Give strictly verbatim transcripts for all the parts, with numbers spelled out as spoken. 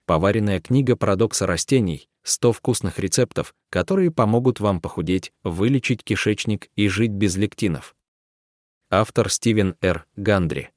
Поваренная книга «Парадоксы растений» — сто вкусных рецептов, которые помогут вам похудеть, вылечить кишечник и жить без лектинов. Автор Стивен Р. Гандри.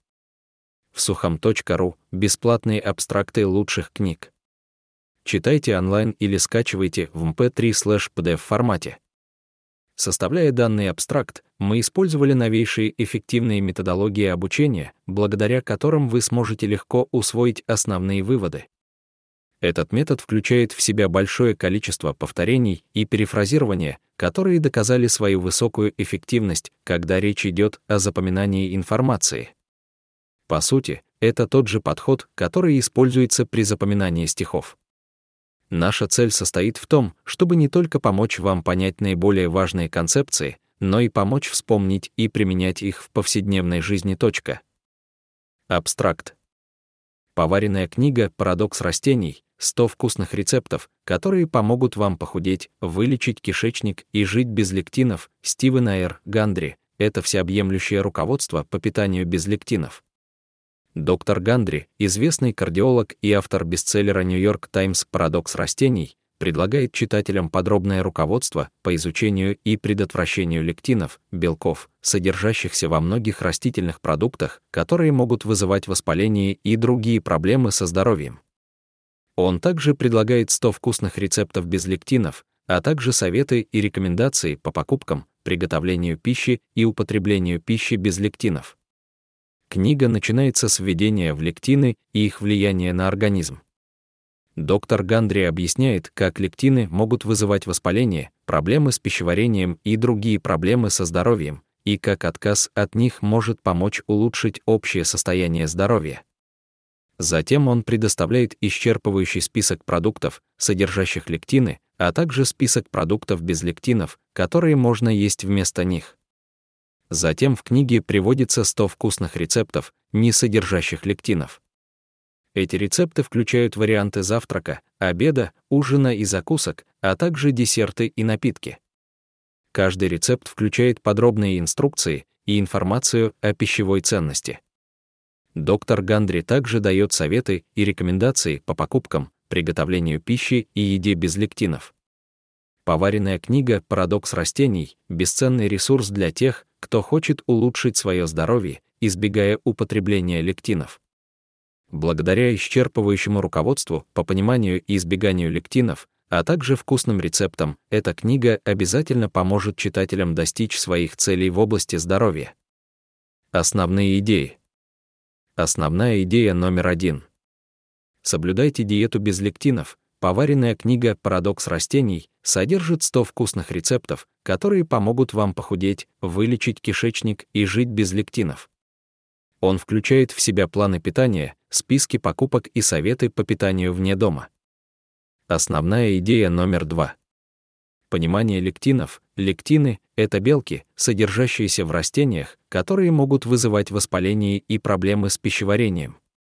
В сухом точка ру бесплатные абстракты лучших книг. Читайте онлайн или скачивайте в эм пэ три слэш пи ди эф формате. Составляя данный абстракт, мы использовали новейшие эффективные методологии обучения, благодаря которым вы сможете легко усвоить основные выводы. Этот метод включает в себя большое количество повторений и перефразирования, которые доказали свою высокую эффективность, когда речь идет о запоминании информации. По сути, это тот же подход, который используется при запоминании стихов. Наша цель состоит в том, чтобы не только помочь вам понять наиболее важные концепции, но и помочь вспомнить и применять их в повседневной жизни. Точка. Абстракт. Поваренная книга «Парадокс растений» — сто вкусных рецептов, которые помогут вам похудеть, вылечить кишечник и жить без лектинов. Стивена Р. Гандри. Это всеобъемлющее руководство по питанию без лектинов. Доктор Гандри, известный кардиолог и автор бестселлера «Нью-Йорк Таймс. Парадокс растений», предлагает читателям подробное руководство по изучению и предотвращению лектинов, белков, содержащихся во многих растительных продуктах, которые могут вызывать воспаление и другие проблемы со здоровьем. Он также предлагает сто вкусных рецептов без лектинов, а также советы и рекомендации по покупкам, приготовлению пищи и употреблению пищи без лектинов. Книга начинается с введения в лектины и их влияния на организм. Доктор Гандри объясняет, как лектины могут вызывать воспаление, проблемы с пищеварением и другие проблемы со здоровьем, и как отказ от них может помочь улучшить общее состояние здоровья. Затем он предоставляет исчерпывающий список продуктов, содержащих лектины, а также список продуктов без лектинов, которые можно есть вместо них. Затем в книге приводится сто вкусных рецептов, не содержащих лектинов. Эти рецепты включают варианты завтрака, обеда, ужина и закусок, а также десерты и напитки. Каждый рецепт включает подробные инструкции и информацию о пищевой ценности. Доктор Гандри также дает советы и рекомендации по покупкам, приготовлению пищи и еде без лектинов. Поваренная книга «Парадокс растений» — бесценный ресурс для тех, кто хочет улучшить свое здоровье, избегая употребления лектинов. Благодаря исчерпывающему руководству по пониманию и избеганию лектинов, а также вкусным рецептам, эта книга обязательно поможет читателям достичь своих целей в области здоровья. Основные идеи. Основная идея номер один. Соблюдайте диету без лектинов. Поваренная книга «Парадокс растений» содержит сто вкусных рецептов, которые помогут вам похудеть, вылечить кишечник и жить без лектинов. Он включает в себя планы питания, списки покупок и советы по питанию вне дома. Основная идея номер два. Понимание лектинов. Лектины — это белки, содержащиеся в растениях, которые могут вызывать воспаление и проблемы с пищеварением.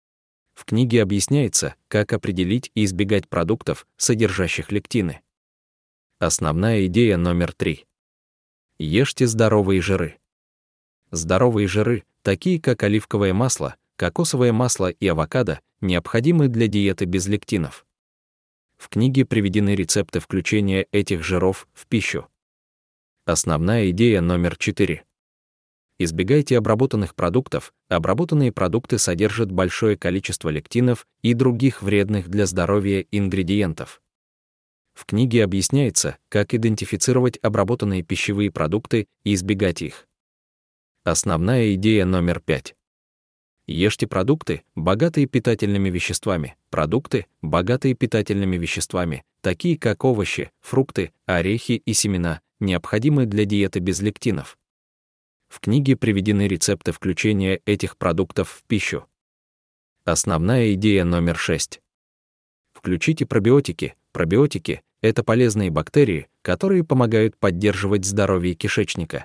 В книге объясняется, как определить и избегать продуктов, содержащих лектины. Основная идея номер три. Ешьте здоровые жиры. Здоровые жиры, такие как оливковое масло, кокосовое масло и авокадо, необходимы для диеты без лектинов. В книге приведены рецепты включения этих жиров в пищу. Основная идея номер четыре. Избегайте обработанных продуктов. Обработанные продукты содержат большое количество лектинов и других вредных для здоровья ингредиентов. В книге объясняется, как идентифицировать обработанные пищевые продукты и избегать их. Основная идея номер пять. Ешьте продукты, богатые питательными веществами. Продукты, богатые питательными веществами, такие как овощи, фрукты, орехи и семена, необходимы для диеты без лектинов. В книге приведены рецепты включения этих продуктов в пищу. Основная идея номер шесть. Включите пробиотики. Пробиотики — это полезные бактерии, которые помогают поддерживать здоровье кишечника.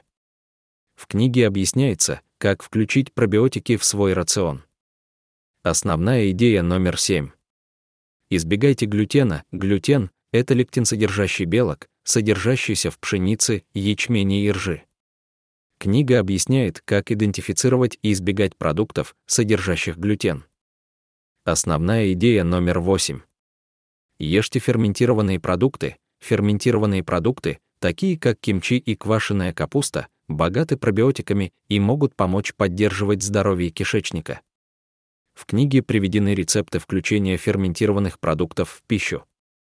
В книге объясняется, как включить пробиотики в свой рацион. Основная идея номер семь. Избегайте глютена. Глютен — это лектин-содержащий белок, содержащийся в пшенице, ячмене и ржи. Книга объясняет, как идентифицировать и избегать продуктов, содержащих глютен. Основная идея номер восемь. Ешьте ферментированные продукты. Ферментированные продукты, такие как кимчи и квашеная капуста, богаты пробиотиками и могут помочь поддерживать здоровье кишечника. В книге приведены рецепты включения ферментированных продуктов в пищу.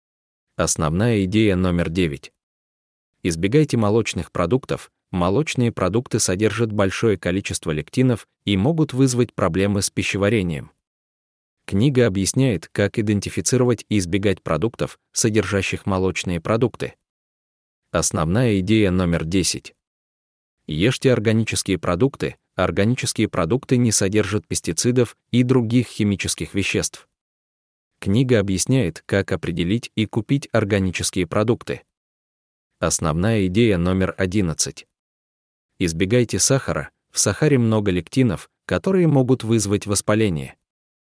Основная идея номер девять. Избегайте молочных продуктов. Молочные продукты содержат большое количество лектинов и могут вызвать проблемы с пищеварением. Книга объясняет, как идентифицировать и избегать продуктов, содержащих молочные продукты. Основная идея номер десять. Ешьте органические продукты. Органические продукты не содержат пестицидов и других химических веществ. Книга объясняет, как определить и купить органические продукты. Основная идея номер одиннадцать. Избегайте сахара. В сахаре много лектинов, которые могут вызвать воспаление.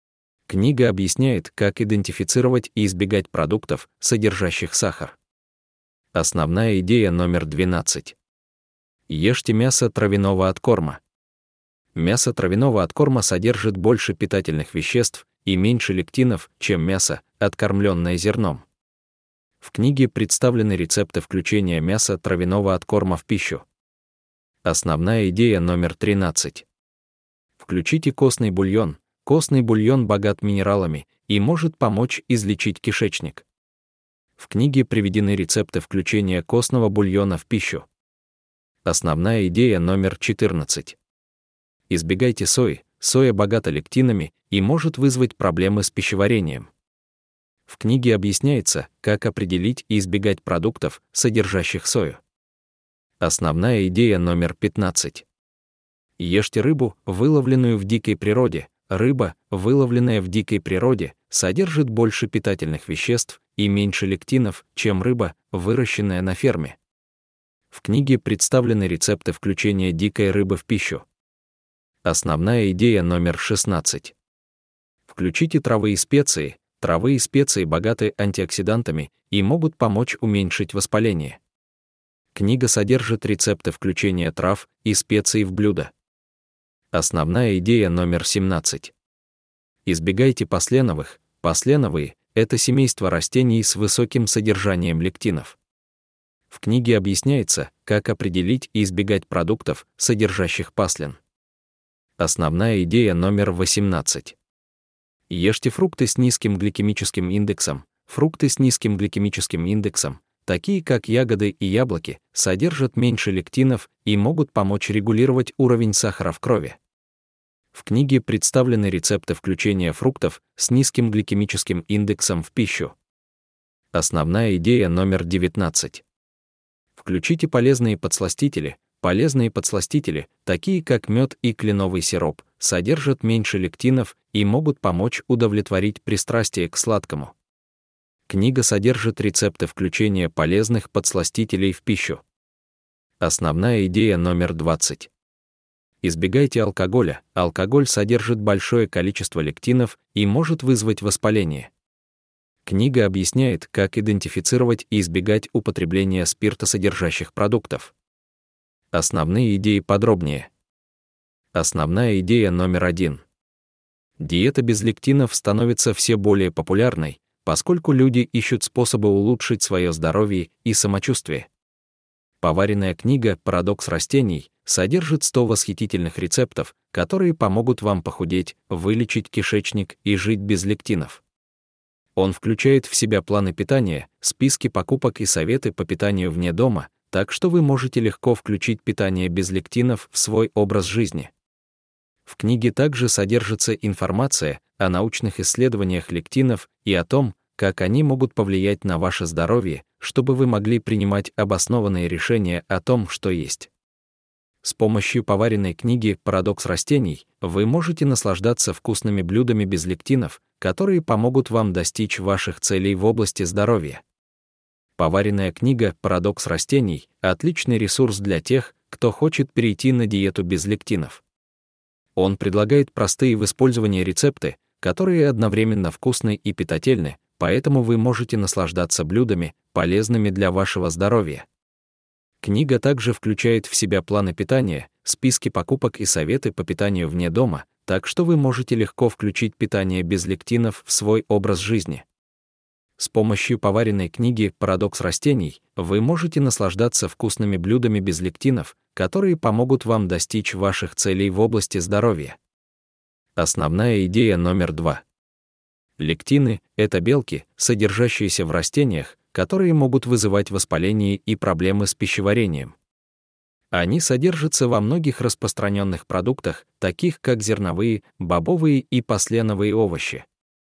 Книга объясняет, как идентифицировать и избегать продуктов, содержащих сахар. Основная идея номер двенадцать. Ешьте мясо травяного откорма. Мясо травяного откорма содержит больше питательных веществ и меньше лектинов, чем мясо, откормленное зерном. В книге представлены рецепты включения мяса травяного откорма в пищу. Основная идея номер тринадцать. Включите костный бульон. Костный бульон богат минералами и может помочь излечить кишечник. В книге приведены рецепты включения костного бульона в пищу. Основная идея номер четырнадцать. Избегайте сои. Соя богата лектинами и может вызвать проблемы с пищеварением. В книге объясняется, как определить и избегать продуктов, содержащих сою. Основная идея номер пятнадцать. Ешьте рыбу, выловленную в дикой природе. Рыба, выловленная в дикой природе, содержит больше питательных веществ и меньше лектинов, чем рыба, выращенная на ферме. В книге представлены рецепты включения дикой рыбы в пищу. Основная идея номер шестнадцать. Включите травы и специи. Травы и специи богаты антиоксидантами и могут помочь уменьшить воспаление. Книга содержит рецепты включения трав и специй в блюдо. Основная идея номер семнадцать. Избегайте посленовых. Посленовые — это семейство растений с высоким содержанием лектинов. В книге объясняется, как определить и избегать продуктов, содержащих паслен. Основная идея номер восемнадцать. Ешьте фрукты с низким гликемическим индексом. Фрукты с низким гликемическим индексом, такие как ягоды и яблоки, содержат меньше лектинов и могут помочь регулировать уровень сахара в крови. В книге представлены рецепты включения фруктов с низким гликемическим индексом в пищу. Основная идея номер девятнадцать. Включите полезные подсластители. Полезные подсластители, такие как мед и кленовый сироп, содержат меньше лектинов и могут помочь удовлетворить пристрастие к сладкому. Книга содержит рецепты включения полезных подсластителей в пищу. Основная идея номер двадцать. Избегайте алкоголя. Алкоголь содержит большое количество лектинов и может вызвать воспаление. Книга объясняет, как идентифицировать и избегать употребления спиртосодержащих продуктов. Основные идеи подробнее. Основная идея номер один. Диета без лектинов становится все более популярной, поскольку люди ищут способы улучшить свое здоровье и самочувствие. Поваренная книга «Парадокс растений» содержит сто восхитительных рецептов, которые помогут вам похудеть, вылечить кишечник и жить без лектинов. Он включает в себя планы питания, списки покупок и советы по питанию вне дома, так что вы можете легко включить питание без лектинов в свой образ жизни. В книге также содержится информация о научных исследованиях лектинов и о том, как они могут повлиять на ваше здоровье, чтобы вы могли принимать обоснованные решения о том, что есть. С помощью поваренной книги «Парадокс растений» вы можете наслаждаться вкусными блюдами без лектинов, которые помогут вам достичь ваших целей в области здоровья. Поваренная книга «Парадокс растений» — отличный ресурс для тех, кто хочет перейти на диету без лектинов. Он предлагает простые в использовании рецепты, которые одновременно вкусны и питательны, поэтому вы можете наслаждаться блюдами, полезными для вашего здоровья. Книга также включает в себя планы питания, списки покупок и советы по питанию вне дома, так что вы можете легко включить питание без лектинов в свой образ жизни. С помощью поваренной книги «Парадокс растений» вы можете наслаждаться вкусными блюдами без лектинов, которые помогут вам достичь ваших целей в области здоровья. Основная идея номер два. Лектины — это белки, содержащиеся в растениях, которые могут вызывать воспаление и проблемы с пищеварением. Они содержатся во многих распространенных продуктах, таких как зерновые, бобовые и посленовые овощи.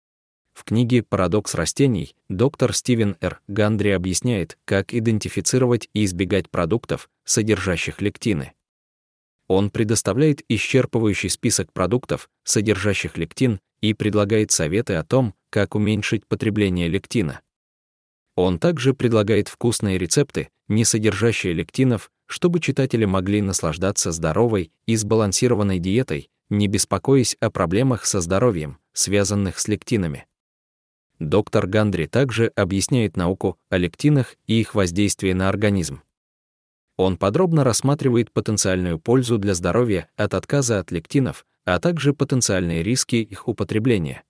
В книге «Парадокс растений» доктор Стивен Р. Гандри объясняет, как идентифицировать и избегать продуктов, содержащих лектины. Он предоставляет исчерпывающий список продуктов, содержащих лектин, и предлагает советы о том, как уменьшить потребление лектина. Он также предлагает вкусные рецепты, не содержащие лектинов, чтобы читатели могли наслаждаться здоровой и сбалансированной диетой, не беспокоясь о проблемах со здоровьем, связанных с лектинами. Доктор Гандри также объясняет науку о лектинах и их воздействии на организм. Он подробно рассматривает потенциальную пользу для здоровья от отказа от лектинов, а также потенциальные риски их употребления.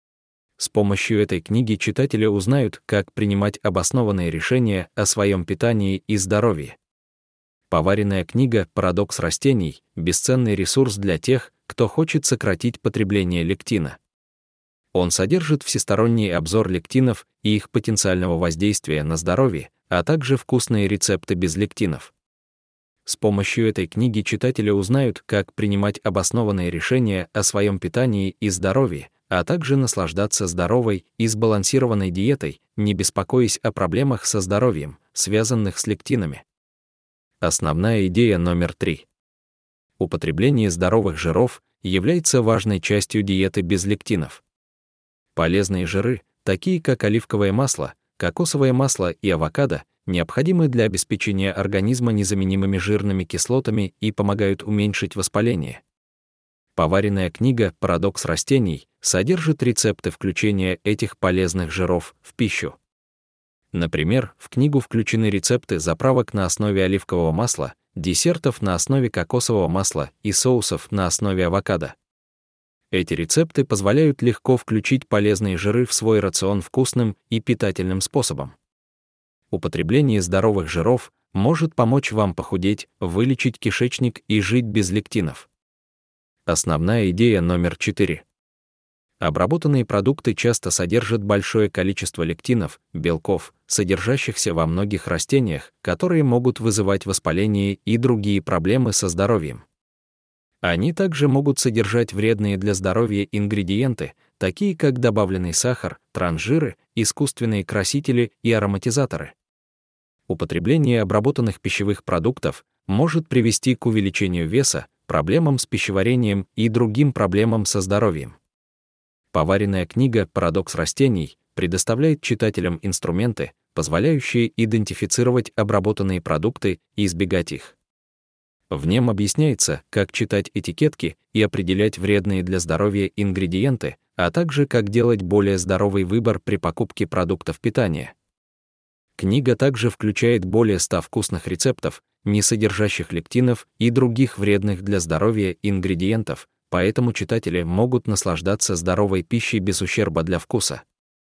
С помощью этой книги читатели узнают, как принимать обоснованные решения о своем питании и здоровье. Поваренная книга «Парадокс растений» — бесценный ресурс для тех, кто хочет сократить потребление лектина. Он содержит всесторонний обзор лектинов и их потенциального воздействия на здоровье, а также вкусные рецепты без лектинов. С помощью этой книги читатели узнают, как принимать обоснованные решения о своем питании и здоровье, а также наслаждаться здоровой и сбалансированной диетой, не беспокоясь о проблемах со здоровьем, связанных с лектинами. Основная идея номер три. Употребление здоровых жиров является важной частью диеты без лектинов. Полезные жиры, такие как оливковое масло, кокосовое масло и авокадо, необходимы для обеспечения организма незаменимыми жирными кислотами и помогают уменьшить воспаление. Поваренная книга «Парадокс растений» содержит рецепты включения этих полезных жиров в пищу. Например, в книгу включены рецепты заправок на основе оливкового масла, десертов на основе кокосового масла и соусов на основе авокадо. Эти рецепты позволяют легко включить полезные жиры в свой рацион вкусным и питательным способом. Употребление здоровых жиров может помочь вам похудеть, вылечить кишечник и жить без лектинов. Основная идея номер четыре. Обработанные продукты часто содержат большое количество лектинов, белков, содержащихся во многих растениях, которые могут вызывать воспаление и другие проблемы со здоровьем. Они также могут содержать вредные для здоровья ингредиенты, такие как добавленный сахар, трансжиры, искусственные красители и ароматизаторы. Употребление обработанных пищевых продуктов может привести к увеличению веса, проблемам с пищеварением и другим проблемам со здоровьем. Поваренная книга «Парадокс растений» предоставляет читателям инструменты, позволяющие идентифицировать обработанные продукты и избегать их. В нем объясняется, как читать этикетки и определять вредные для здоровья ингредиенты, а также как делать более здоровый выбор при покупке продуктов питания. Книга также включает более ста вкусных рецептов, не содержащих лектинов и других вредных для здоровья ингредиентов, поэтому читатели могут наслаждаться здоровой пищей без ущерба для вкуса.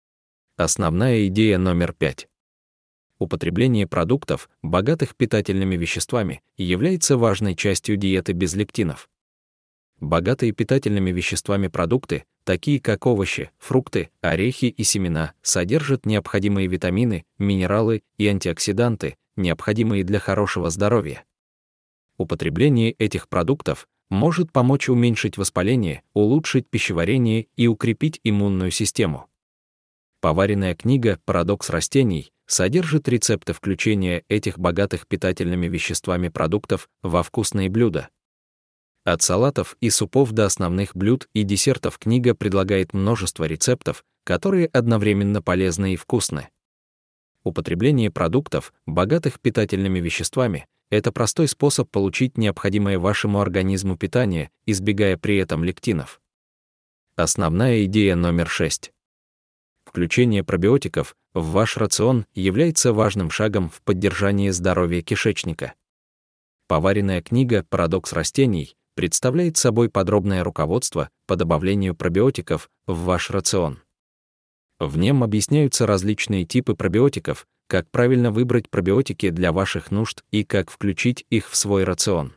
Основная идея номер пять. Употребление продуктов, богатых питательными веществами, является важной частью диеты без лектинов. Богатые питательными веществами продукты, такие как овощи, фрукты, орехи и семена, содержат необходимые витамины, минералы и антиоксиданты, необходимые для хорошего здоровья. Употребление этих продуктов может помочь уменьшить воспаление, улучшить пищеварение и укрепить иммунную систему. Поваренная книга «Парадокс растений» содержит рецепты включения этих богатых питательными веществами продуктов во вкусные блюда. От салатов и супов до основных блюд и десертов книга предлагает множество рецептов, которые одновременно полезны и вкусны. Употребление продуктов, богатых питательными веществами, это простой способ получить необходимое вашему организму питание, избегая при этом лектинов. Основная идея номер шесть. Включение пробиотиков в ваш рацион является важным шагом в поддержании здоровья кишечника. Поваренная книга «Парадокс растений» представляет собой подробное руководство по добавлению пробиотиков в ваш рацион. В нем объясняются различные типы пробиотиков, как правильно выбрать пробиотики для ваших нужд и как включить их в свой рацион.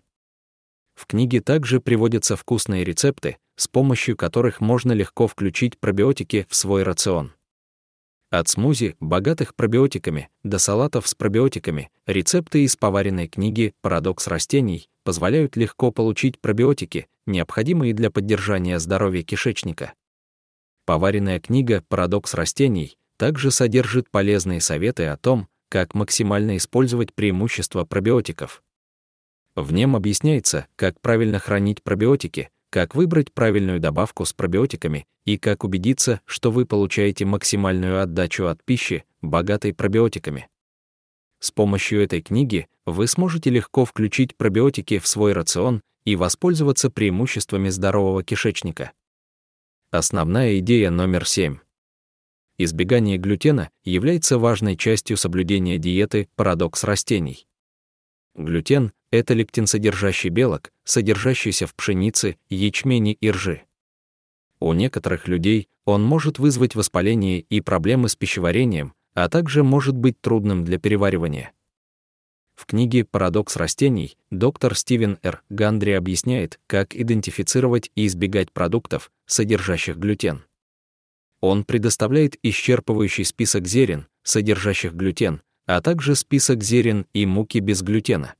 В книге также приводятся вкусные рецепты, с помощью которых можно легко включить пробиотики в свой рацион. От смузи, богатых пробиотиками, до салатов с пробиотиками, рецепты из поваренной книги «Парадокс растений» позволяют легко получить пробиотики, необходимые для поддержания здоровья кишечника. Поваренная книга «Парадокс растений» также содержит полезные советы о том, как максимально использовать преимущества пробиотиков. В нем объясняется, как правильно хранить пробиотики, как выбрать правильную добавку с пробиотиками и как убедиться, что вы получаете максимальную отдачу от пищи, богатой пробиотиками. С помощью этой книги вы сможете легко включить пробиотики в свой рацион и воспользоваться преимуществами здорового кишечника. Основная идея номер семь. Избегание глютена является важной частью соблюдения диеты «Парадокс растений». Глютен — это лектин-содержащий белок, содержащийся в пшенице, ячмене и ржи. У некоторых людей он может вызвать воспаление и проблемы с пищеварением, а также может быть трудным для переваривания. В книге «Парадокс растений» доктор Стивен Р. Гандри объясняет, как идентифицировать и избегать продуктов, содержащих глютен. Он предоставляет исчерпывающий список зерен, содержащих глютен, а также список зерен и муки без глютена.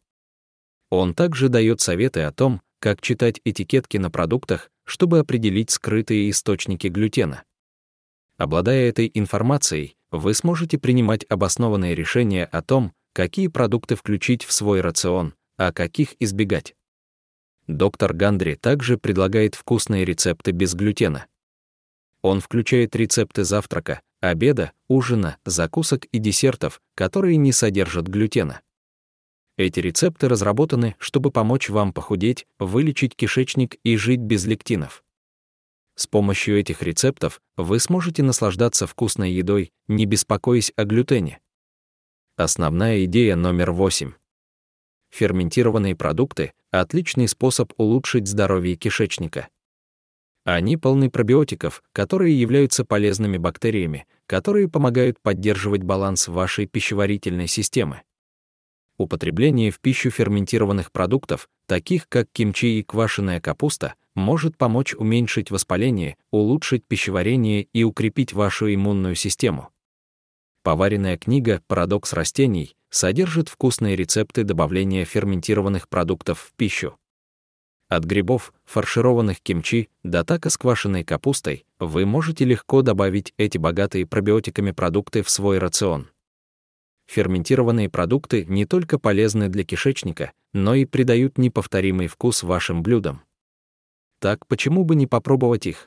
Он также дает советы о том, как читать этикетки на продуктах, чтобы определить скрытые источники глютена. Обладая этой информацией, вы сможете принимать обоснованные решения о том, какие продукты включить в свой рацион, а каких избегать. Доктор Гандри также предлагает вкусные рецепты без глютена. Он включает рецепты завтрака, обеда, ужина, закусок и десертов, которые не содержат глютена. Эти рецепты разработаны, чтобы помочь вам похудеть, вылечить кишечник и жить без лектинов. С помощью этих рецептов вы сможете наслаждаться вкусной едой, не беспокоясь о глютене. Основная идея номер восемь. Ферментированные продукты — отличный способ улучшить здоровье кишечника. Они полны пробиотиков, которые являются полезными бактериями, которые помогают поддерживать баланс вашей пищеварительной системы. Употребление в пищу ферментированных продуктов, таких как кимчи и квашеная капуста, может помочь уменьшить воспаление, улучшить пищеварение и укрепить вашу иммунную систему. Поваренная книга «Парадокс растений» содержит вкусные рецепты добавления ферментированных продуктов в пищу. От грибов, фаршированных кимчи, до тако с квашеной капустой вы можете легко добавить эти богатые пробиотиками продукты в свой рацион. Ферментированные продукты не только полезны для кишечника, но и придают неповторимый вкус вашим блюдам. Так почему бы не попробовать их?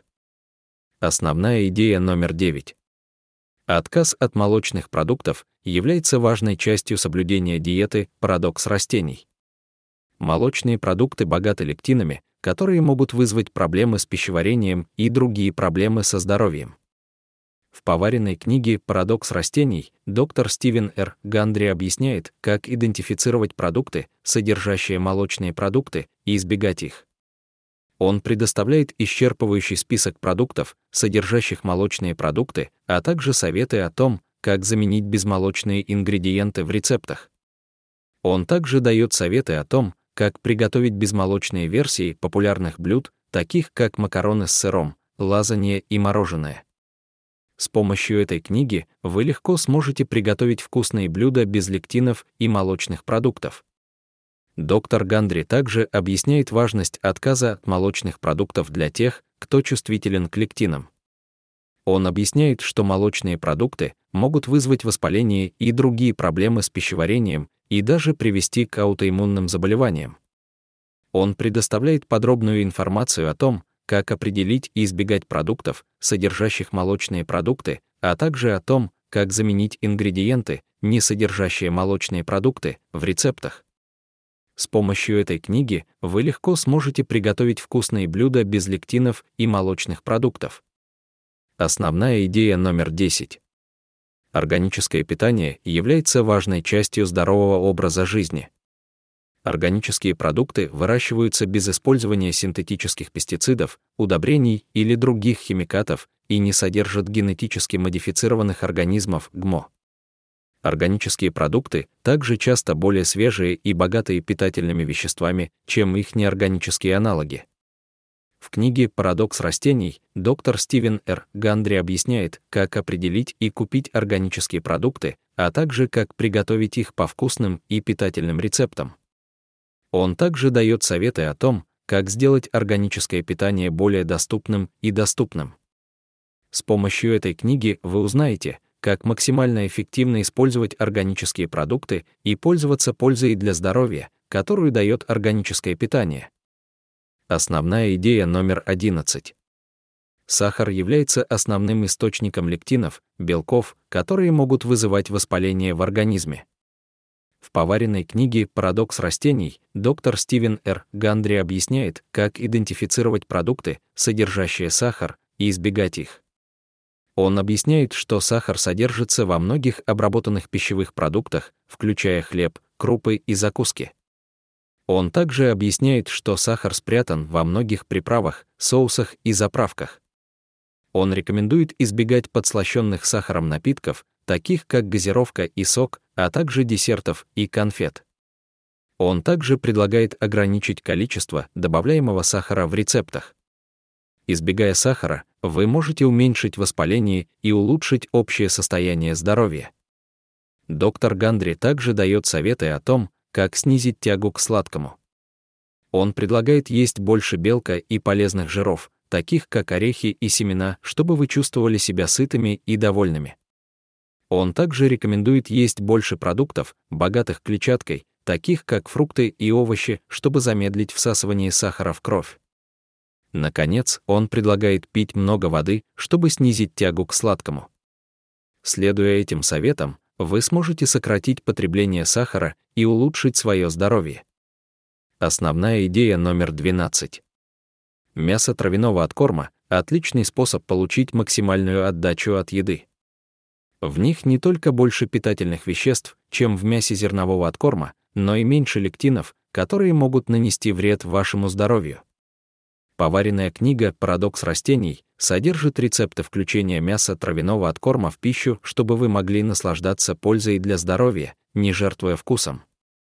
Основная идея номер девять. Отказ от молочных продуктов является важной частью соблюдения диеты «Парадокс растений». Молочные продукты богаты лектинами, которые могут вызвать проблемы с пищеварением и другие проблемы со здоровьем. В поваренной книге «Парадокс растений» доктор Стивен Р. Гандри объясняет, как идентифицировать продукты, содержащие молочные продукты, и избегать их. Он предоставляет исчерпывающий список продуктов, содержащих молочные продукты, а также советы о том, как заменить безмолочные ингредиенты в рецептах. Он также дает советы о том, как приготовить безмолочные версии популярных блюд, таких как макароны с сыром, лазанья и мороженое. С помощью этой книги вы легко сможете приготовить вкусные блюда без лектинов и молочных продуктов. Доктор Гандри также объясняет важность отказа от молочных продуктов для тех, кто чувствителен к лектинам. Он объясняет, что молочные продукты могут вызвать воспаление и другие проблемы с пищеварением и даже привести к аутоиммунным заболеваниям. Он предоставляет подробную информацию о том, как определить и избегать продуктов, содержащих молочные продукты, а также о том, как заменить ингредиенты, не содержащие молочные продукты, в рецептах. С помощью этой книги вы легко сможете приготовить вкусные блюда без лектинов и молочных продуктов. Основная идея номер десять. Органическое питание является важной частью здорового образа жизни. Органические продукты выращиваются без использования синтетических пестицидов, удобрений или других химикатов и не содержат генетически модифицированных организмов гэ эм о. Органические продукты также часто более свежие и богатые питательными веществами, чем их неорганические аналоги. В книге «Парадокс растений» доктор Стивен Р. Гандри объясняет, как определить и купить органические продукты, а также как приготовить их по вкусным и питательным рецептам. Он также дает советы о том, как сделать органическое питание более доступным и доступным. С помощью этой книги вы узнаете, как максимально эффективно использовать органические продукты и пользоваться пользой для здоровья, которую дает органическое питание. Основная идея номер одиннадцать. Сахар является основным источником лектинов, белков, которые могут вызывать воспаление в организме. В поваренной книге «Парадокс растений» доктор Стивен Р. Гандри объясняет, как идентифицировать продукты, содержащие сахар, и избегать их. Он объясняет, что сахар содержится во многих обработанных пищевых продуктах, включая хлеб, крупы и закуски. Он также объясняет, что сахар спрятан во многих приправах, соусах и заправках. Он рекомендует избегать подслащенных сахаром напитков, таких как газировка и сок, а также десертов и конфет. Он также предлагает ограничить количество добавляемого сахара в рецептах. Избегая сахара, вы можете уменьшить воспаление и улучшить общее состояние здоровья. Доктор Гандри также дает советы о том, как снизить тягу к сладкому. Он предлагает есть больше белка и полезных жиров, таких как орехи и семена, чтобы вы чувствовали себя сытыми и довольными. Он также рекомендует есть больше продуктов, богатых клетчаткой, таких как фрукты и овощи, чтобы замедлить всасывание сахара в кровь. Наконец, он предлагает пить много воды, чтобы снизить тягу к сладкому. Следуя этим советам, вы сможете сократить потребление сахара и улучшить свое здоровье. Основная идея номер двенадцать. Мясо травяного откорма – отличный способ получить максимальную отдачу от еды. В них не только больше питательных веществ, чем в мясе зернового откорма, но и меньше лектинов, которые могут нанести вред вашему здоровью. Поваренная книга «Парадокс растений» содержит рецепты включения мяса травяного откорма в пищу, чтобы вы могли наслаждаться пользой для здоровья, не жертвуя вкусом.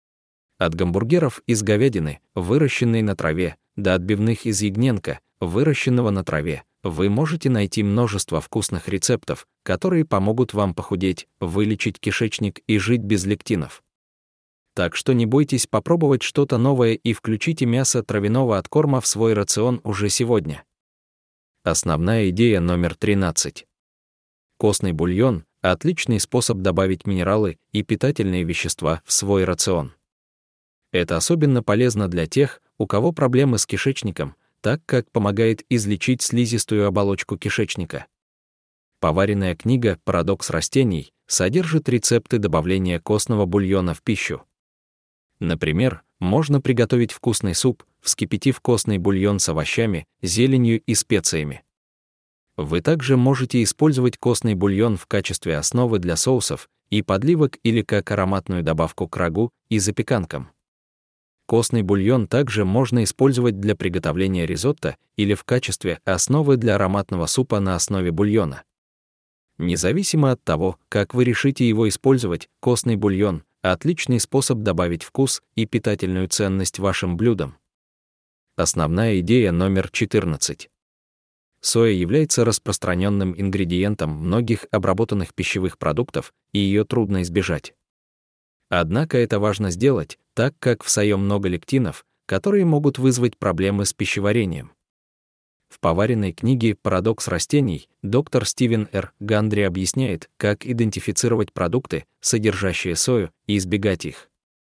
От гамбургеров из говядины, выращенной на траве, до отбивных из ягненка, выращенного на траве, вы можете найти множество вкусных рецептов, которые помогут вам похудеть, вылечить кишечник и жить без лектинов. Так что не бойтесь попробовать что-то новое и включите мясо травяного откорма в свой рацион уже сегодня. Основная идея номер тринадцать. Костный бульон – отличный способ добавить минералы и питательные вещества в свой рацион. Это особенно полезно для тех, у кого проблемы с кишечником, так как помогает излечить слизистую оболочку кишечника. Поваренная книга «Парадокс растений» содержит рецепты добавления костного бульона в пищу. Например, можно приготовить вкусный суп, вскипятив костный бульон с овощами, зеленью и специями. Вы также можете использовать костный бульон в качестве основы для соусов и подливок или как ароматную добавку к рагу и запеканкам. Костный бульон также можно использовать для приготовления ризотто или в качестве основы для ароматного супа на основе бульона. Независимо от того, как вы решите его использовать, костный бульон – отличный способ добавить вкус и питательную ценность вашим блюдам. Основная идея номер четырнадцать. Соя является распространенным ингредиентом многих обработанных пищевых продуктов, и ее трудно избежать. Однако это важно сделать, так как в сое много лектинов, которые могут вызвать проблемы с пищеварением. В поваренной книге «Парадокс растений» доктор Стивен Р. Гандри объясняет, как идентифицировать продукты, содержащие сою, и избегать их.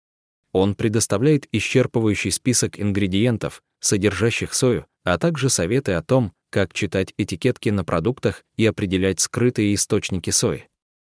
Он предоставляет исчерпывающий список ингредиентов, содержащих сою, а также советы о том, как читать этикетки на продуктах и определять скрытые источники сои.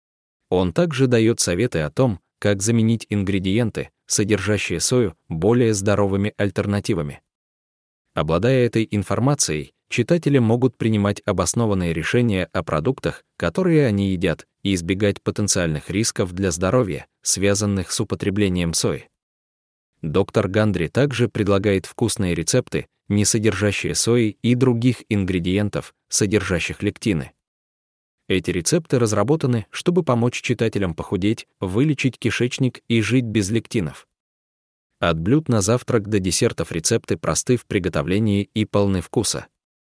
Он также дает советы о том, как заменить ингредиенты, содержащие сою, более здоровыми альтернативами. Обладая этой информацией, читатели могут принимать обоснованные решения о продуктах, которые они едят, и избегать потенциальных рисков для здоровья, связанных с употреблением сои. Доктор Гандри также предлагает вкусные рецепты, не содержащие сои и других ингредиентов, содержащих лектины. Эти рецепты разработаны, чтобы помочь читателям похудеть, вылечить кишечник и жить без лектинов. От блюд на завтрак до десертов рецепты просты в приготовлении и полны вкуса.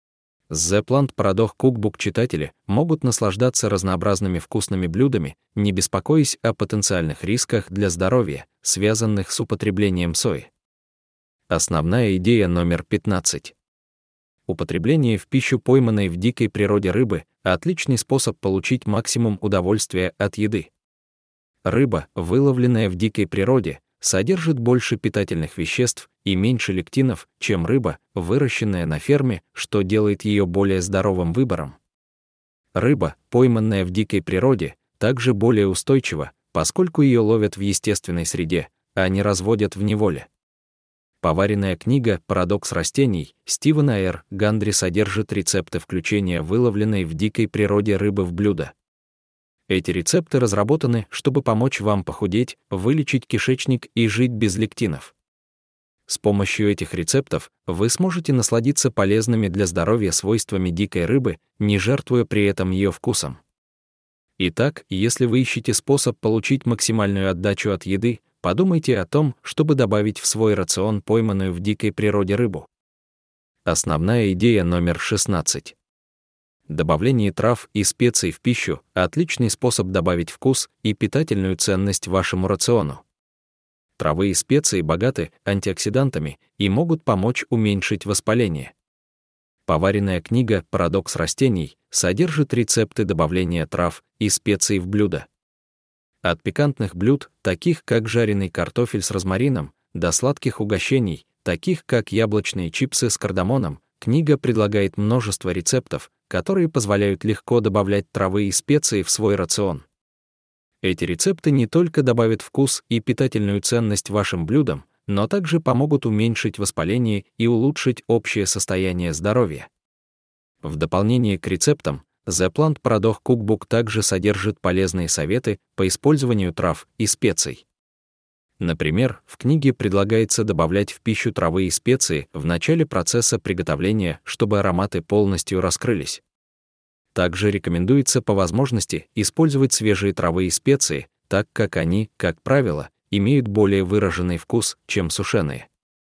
С The Plant Paradox Cookbook читатели могут наслаждаться разнообразными вкусными блюдами, не беспокоясь о потенциальных рисках для здоровья, связанных с употреблением сои. Основная идея номер пятнадцать. Употребление в пищу пойманной в дикой природе рыбы – отличный способ получить максимум удовольствия от еды. Рыба, выловленная в дикой природе, содержит больше питательных веществ и меньше лектинов, чем рыба, выращенная на ферме, что делает ее более здоровым выбором. Рыба, пойманная в дикой природе, также более устойчива, поскольку ее ловят в естественной среде, а не разводят в неволе. Поваренная книга «Парадокс растений» Стивена Р. Гандри содержит рецепты включения выловленной в дикой природе рыбы в блюдо. Эти рецепты разработаны, чтобы помочь вам похудеть, вылечить кишечник и жить без лектинов. С помощью этих рецептов вы сможете насладиться полезными для здоровья свойствами дикой рыбы, не жертвуя при этом ее вкусом. Итак, если вы ищете способ получить максимальную отдачу от еды, подумайте о том, чтобы добавить в свой рацион пойманную в дикой природе рыбу. Основная идея номер шестнадцать. Добавление трав и специй в пищу – отличный способ добавить вкус и питательную ценность вашему рациону. Травы и специи богаты антиоксидантами и могут помочь уменьшить воспаление. Поваренная книга «Парадокс растений» содержит рецепты добавления трав и специй в блюда. От пикантных блюд, таких как жареный картофель с розмарином, до сладких угощений, таких как яблочные чипсы с кардамоном, книга предлагает множество рецептов, которые позволяют легко добавлять травы и специи в свой рацион. Эти рецепты не только добавят вкус и питательную ценность вашим блюдам, но также помогут уменьшить воспаление и улучшить общее состояние здоровья. В дополнение к рецептам, The Plant Paradox Cookbook также содержит полезные советы по использованию трав и специй. Например, в книге предлагается добавлять в пищу травы и специи в начале процесса приготовления, чтобы ароматы полностью раскрылись. Также рекомендуется по возможности использовать свежие травы и специи, так как они, как правило, имеют более выраженный вкус, чем сушеные.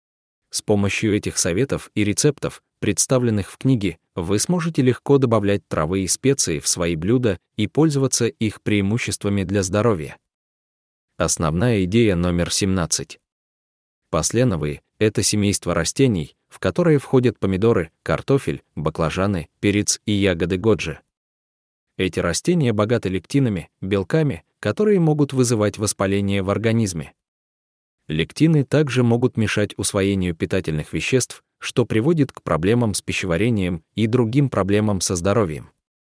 С помощью этих советов и рецептов, представленных в книге, вы сможете легко добавлять травы и специи в свои блюда и пользоваться их преимуществами для здоровья. Основная идея номер семнадцать. Посленовые — это семейство растений, в которые входят помидоры, картофель, баклажаны, перец и ягоды годжи. Эти растения богаты лектинами, белками, которые могут вызывать воспаление в организме. Лектины также могут мешать усвоению питательных веществ, что приводит к проблемам с пищеварением и другим проблемам со здоровьем.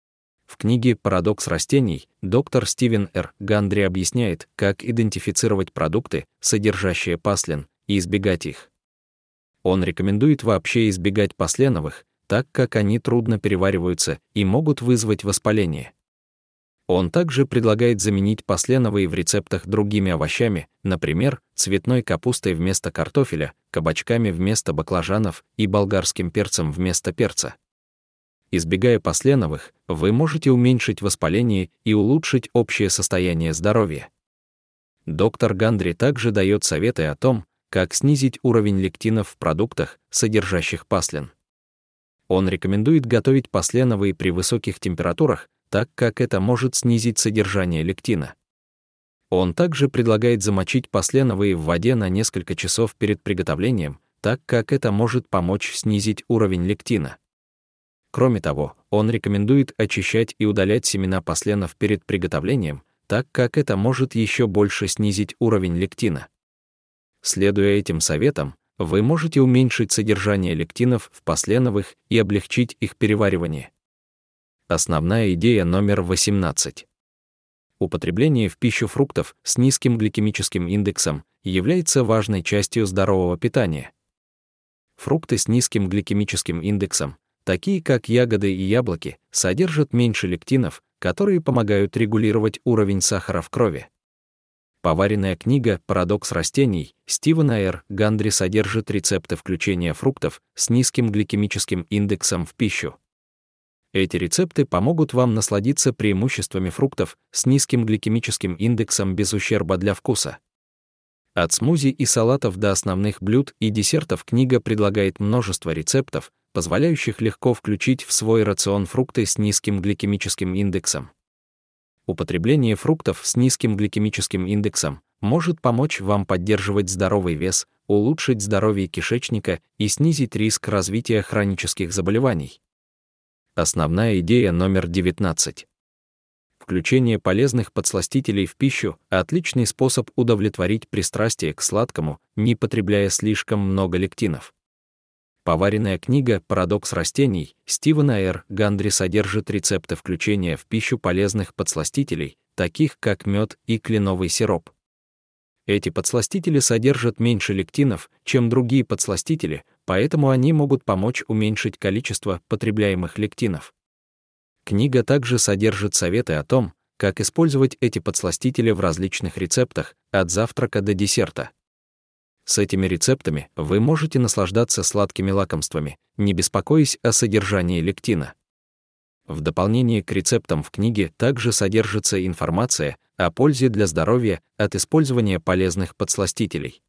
В книге «Парадокс растений» доктор Стивен Р. Гандри объясняет, как идентифицировать продукты, содержащие паслен, и избегать их. Он рекомендует вообще избегать посленовых, так как они трудно перевариваются и могут вызвать воспаление. Он также предлагает заменить посленовые в рецептах другими овощами, например, цветной капустой вместо картофеля, кабачками вместо баклажанов и болгарским перцем вместо перца. Избегая посленовых, вы можете уменьшить воспаление и улучшить общее состояние здоровья. Доктор Гандри также дает советы о том, как снизить уровень лектинов в продуктах, содержащих паслен. Он рекомендует готовить посленовые при высоких температурах, так как это может снизить содержание лектина. Он также предлагает замочить посленовые в воде на несколько часов перед приготовлением, так как это может помочь снизить уровень лектина. Кроме того, он рекомендует очищать и удалять семена посленов перед приготовлением, так как это может еще больше снизить уровень лектина. Следуя этим советам, вы можете уменьшить содержание лектинов в посленовых и облегчить их переваривание. Основная идея номер восемнадцать. Употребление в пищу фруктов с низким гликемическим индексом является важной частью здорового питания. Фрукты с низким гликемическим индексом, такие как ягоды и яблоки, содержат меньше лектинов, которые помогают регулировать уровень сахара в крови. Поваренная книга «Парадокс растений» Стивена Р. Гандри содержит рецепты включения фруктов с низким гликемическим индексом в пищу. Эти рецепты помогут вам насладиться преимуществами фруктов с низким гликемическим индексом без ущерба для вкуса. От смузи и салатов до основных блюд и десертов книга предлагает множество рецептов, позволяющих легко включить в свой рацион фрукты с низким гликемическим индексом. Употребление фруктов с низким гликемическим индексом может помочь вам поддерживать здоровый вес, улучшить здоровье кишечника и снизить риск развития хронических заболеваний. Основная идея номер девятнадцать. Включение полезных подсластителей в пищу – отличный способ удовлетворить пристрастие к сладкому, не потребляя слишком много лектинов. Поваренная книга «Парадокс растений» Стивена Р. Гандри содержит рецепты включения в пищу полезных подсластителей, таких как мед и кленовый сироп. Эти подсластители содержат меньше лектинов, чем другие подсластители, поэтому они могут помочь уменьшить количество потребляемых лектинов. Книга также содержит советы о том, как использовать эти подсластители в различных рецептах, от завтрака до десерта. С этими рецептами вы можете наслаждаться сладкими лакомствами, не беспокоясь о содержании лектина. В дополнение к рецептам в книге также содержится информация о пользе для здоровья от использования полезных подсластителей.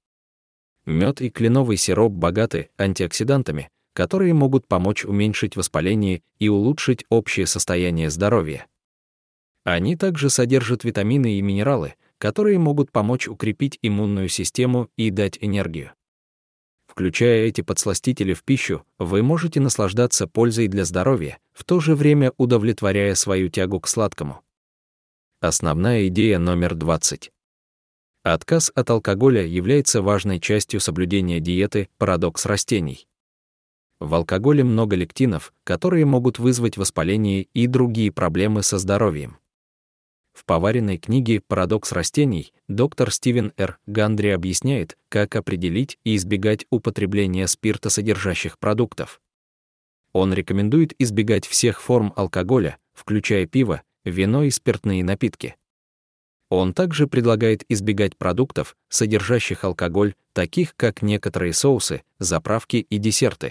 Мед и кленовый сироп богаты антиоксидантами, которые могут помочь уменьшить воспаление и улучшить общее состояние здоровья. Они также содержат витамины и минералы, которые могут помочь укрепить иммунную систему и дать энергию. Включая эти подсластители в пищу, вы можете наслаждаться пользой для здоровья, в то же время удовлетворяя свою тягу к сладкому. Основная идея номер двадцать. Отказ от алкоголя является важной частью соблюдения диеты «Парадокс растений». В алкоголе много лектинов, которые могут вызвать воспаление и другие проблемы со здоровьем. В поваренной книге «Парадокс растений» доктор Стивен Р. Гандри объясняет, как определить и избегать употребления спиртосодержащих продуктов. Он рекомендует избегать всех форм алкоголя, включая пиво, вино и спиртные напитки. Он также предлагает избегать продуктов, содержащих алкоголь, таких как некоторые соусы, заправки и десерты.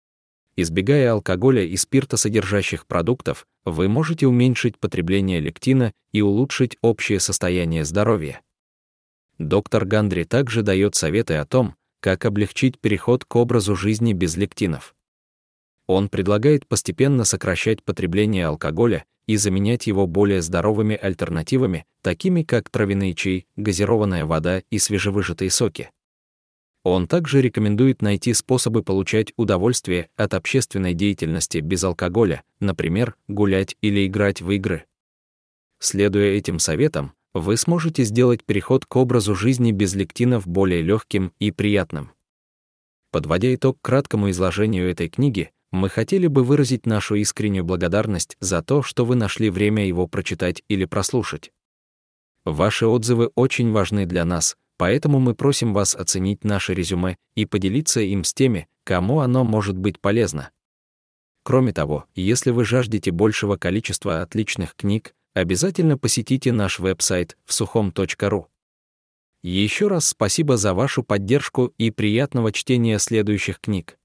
Избегая алкоголя и спиртосодержащих продуктов, вы можете уменьшить потребление лектина и улучшить общее состояние здоровья. Доктор Гандри также дает советы о том, как облегчить переход к образу жизни без лектинов. Он предлагает постепенно сокращать потребление алкоголя и заменять его более здоровыми альтернативами, такими как травяной чай, газированная вода и свежевыжатые соки. Он также рекомендует найти способы получать удовольствие от общественной деятельности без алкоголя, например, гулять или играть в игры. Следуя этим советам, вы сможете сделать переход к образу жизни без лектинов более легким и приятным. Подводя итог к краткому изложению этой книги, мы хотели бы выразить нашу искреннюю благодарность за то, что вы нашли время его прочитать или прослушать. Ваши отзывы очень важны для нас, поэтому мы просим вас оценить наше резюме и поделиться им с теми, кому оно может быть полезно. Кроме того, если вы жаждете большего количества отличных книг, обязательно посетите наш веб-сайт всухом точка ру. Еще раз спасибо за вашу поддержку и приятного чтения следующих книг.